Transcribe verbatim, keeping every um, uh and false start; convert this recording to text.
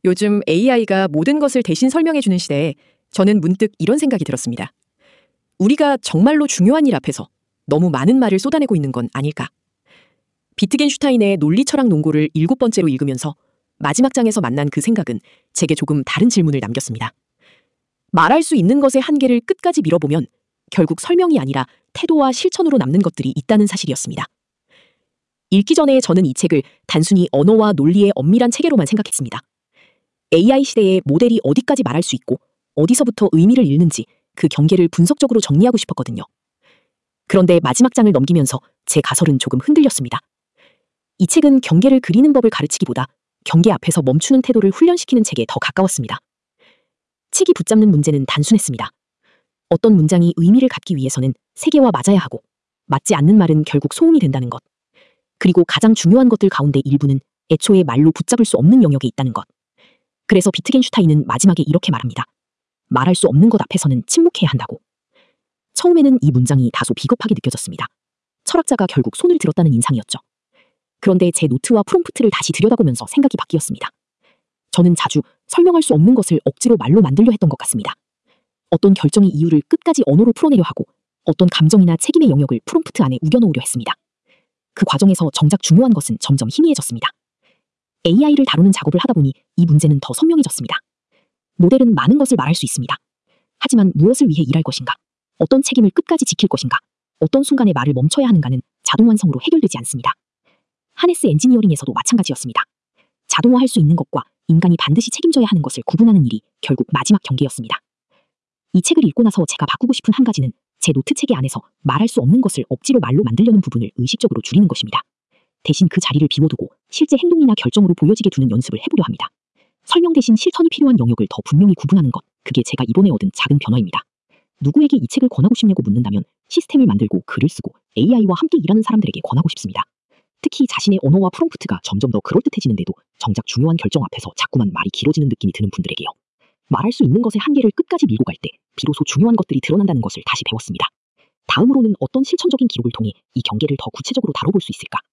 요즘 에이아이가 모든 것을 대신 설명해주는 시대에 저는 문득 이런 생각이 들었습니다. 우리가 정말로 중요한 일 앞에서 너무 많은 말을 쏟아내고 있는 건 아닐까? 비트겐슈타인의 논리철학 논고를 일곱 번째로 읽으면서 마지막 장에서 만난 그 생각은 제게 조금 다른 질문을 남겼습니다. 말할 수 있는 것의 한계를 끝까지 밀어보면 결국 설명이 아니라 태도와 실천으로 남는 것들이 있다는 사실이었습니다. 읽기 전에 저는 이 책을 단순히 언어와 논리의 엄밀한 체계로만 생각했습니다. 에이아이 시대에 모델이 어디까지 말할 수 있고 어디서부터 의미를 잃는지 그 경계를 분석적으로 정리하고 싶었거든요. 그런데 마지막 장을 넘기면서 제 가설은 조금 흔들렸습니다. 이 책은 경계를 그리는 법을 가르치기보다 경계 앞에서 멈추는 태도를 훈련시키는 책에 더 가까웠습니다. 책이 붙잡는 문제는 단순했습니다. 어떤 문장이 의미를 갖기 위해서는 세계와 맞아야 하고 맞지 않는 말은 결국 소음이 된다는 것. 그리고 가장 중요한 것들 가운데 일부는 애초에 말로 붙잡을 수 없는 영역에 있다는 것. 그래서 비트겐슈타인은 마지막에 이렇게 말합니다. 말할 수 없는 것 앞에서는 침묵해야 한다고. 처음에는 이 문장이 다소 비겁하게 느껴졌습니다. 철학자가 결국 손을 들었다는 인상이었죠. 그런데 제 노트와 프롬프트를 다시 들여다보면서 생각이 바뀌었습니다. 저는 자주 설명할 수 없는 것을 억지로 말로 만들려 했던 것 같습니다. 어떤 결정의 이유를 끝까지 언어로 풀어내려 하고 어떤 감정이나 책임의 영역을 프롬프트 안에 우겨넣으려 했습니다. 그 과정에서 정작 중요한 것은 점점 희미해졌습니다. 에이아이를 다루는 작업을 하다 보니 이 문제는 더 선명해졌습니다. 모델은 많은 것을 말할 수 있습니다. 하지만 무엇을 위해 일할 것인가? 어떤 책임을 끝까지 지킬 것인가? 어떤 순간에 말을 멈춰야 하는가는 자동완성으로 해결되지 않습니다. 하네스 엔지니어링에서도 마찬가지였습니다. 자동화할 수 있는 것과 인간이 반드시 책임져야 하는 것을 구분하는 일이 결국 마지막 경계였습니다. 이 책을 읽고 나서 제가 바꾸고 싶은 한 가지는 제 노트 체계 안에서 말할 수 없는 것을 억지로 말로 만들려는 부분을 의식적으로 줄이는 것입니다. 대신 그 자리를 비워두고 실제 행동이나 결정으로 보여지게 두는 연습을 해보려 합니다. 설명 대신 실천이 필요한 영역을 더 분명히 구분하는 것, 그게 제가 이번에 얻은 작은 변화입니다. 누구에게 이 책을 권하고 싶냐고 묻는다면 시스템을 만들고 글을 쓰고 에이아이와 함께 일하는 사람들에게 권하고 싶습니다. 특히 자신의 언어와 프롬프트가 점점 더 그럴듯해지는데도 정작 중요한 결정 앞에서 자꾸만 말이 길어지는 느낌이 드는 분들에게요. 말할 수 있는 것의 한계를 끝까지 밀고 갈 때 비로소 중요한 것들이 드러난다는 것을 다시 배웠습니다. 다음으로는 어떤 실천적인 기록을 통해 이 경계를 더 구체적으로 다뤄볼 수 있을까?